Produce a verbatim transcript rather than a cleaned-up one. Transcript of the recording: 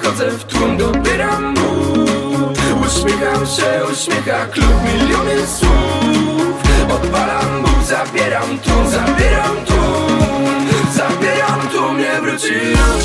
wchodzę w tłum, dobieram but. Uśmiecham się, uśmiecha klub, miliony słów. Odpalam but, zabieram tłum, zabieram tłum. Zabieram tłum, nie wróci.